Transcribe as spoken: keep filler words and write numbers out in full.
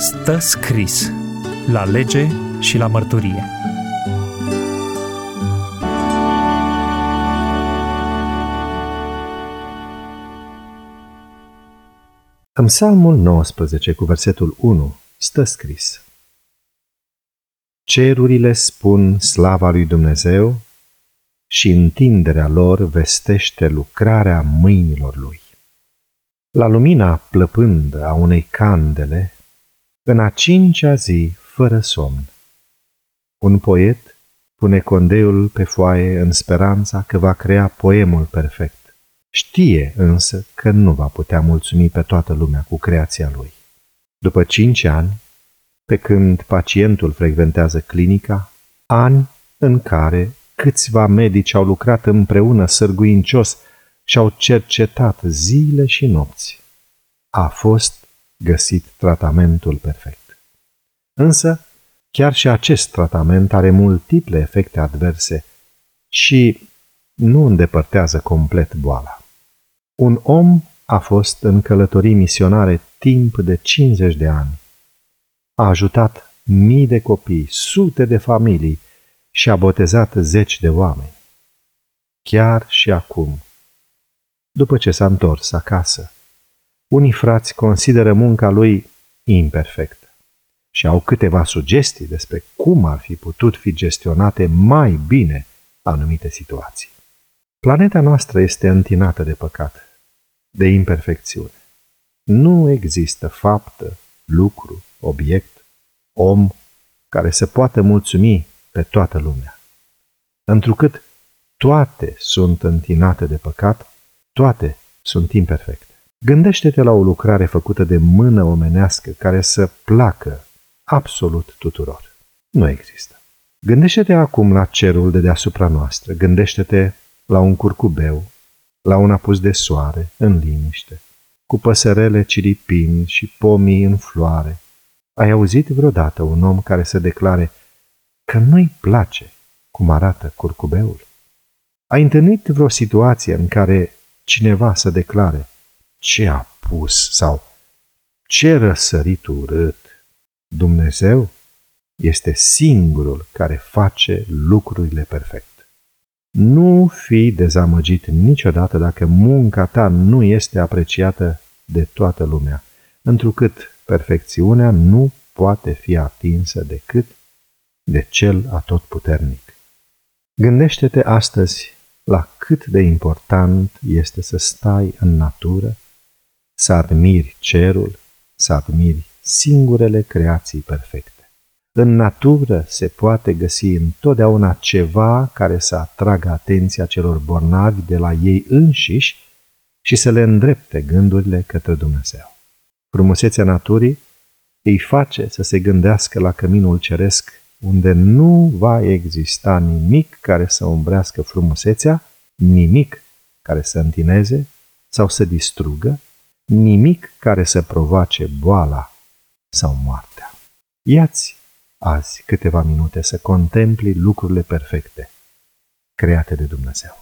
Stă scris la lege și la mărturie. În Psalmul nouăsprezece, cu versetul unu, stă scris: Cerurile spun slava lui Dumnezeu și întinderea lor vestește lucrarea mâinilor lui. La lumina plăpândă a unei candele, în a cincea zi, fără somn, un poet pune condeiul pe foaie în speranța că va crea poemul perfect. Știe însă că nu va putea mulțumi pe toată lumea cu creația lui. După cinci ani, pe când pacientul frecventează clinica, ani în care câțiva medici au lucrat împreună sârguincios și au cercetat zile și nopți, a fost găsit tratamentul perfect. Însă, chiar și acest tratament are multiple efecte adverse și nu îndepărtează complet boala. Un om a fost în călătorii misionare timp de cincizeci de ani. A ajutat mii de copii, sute de familii și a botezat zeci de oameni. Chiar și acum, după ce s-a întors acasă, unii frați consideră munca lui imperfectă și au câteva sugestii despre cum ar fi putut fi gestionate mai bine anumite situații. Planeta noastră este întinată de păcat, de imperfecțiune. Nu există faptă, lucru, obiect, om care să poată mulțumi pe toată lumea. Întrucât toate sunt întinate de păcat, toate sunt imperfecte. Gândește-te la o lucrare făcută de mână omenească care să placă absolut tuturor. Nu există. Gândește-te acum la cerul de deasupra noastră. Gândește-te la un curcubeu, la un apus de soare, în liniște, cu păsărele ciripind și pomii în floare. Ai auzit vreodată un om care să declare că nu-i place cum arată curcubeul? Ai întâlnit vreo situație în care cineva să declare ce apus sau ce răsărit urât? Dumnezeu este singurul care face lucrurile perfect. Nu fi dezamăgit niciodată dacă munca ta nu este apreciată de toată lumea, întrucât perfecțiunea nu poate fi atinsă decât de Cel Atotputernic. Gândește-te astăzi la cât de important este să stai în natură, să admiri cerul, să admiri singurele creații perfecte. În natură se poate găsi întotdeauna ceva care să atragă atenția celor bolnavi de la ei înșiși și să le îndrepte gândurile către Dumnezeu. Frumusețea naturii îi face să se gândească la căminul ceresc, unde nu va exista nimic care să umbrească frumusețea, nimic care să întineze sau să distrugă, nimic care să provoace boala sau moartea. Ia-ți azi câteva minute să contempli lucrurile perfecte create de Dumnezeu.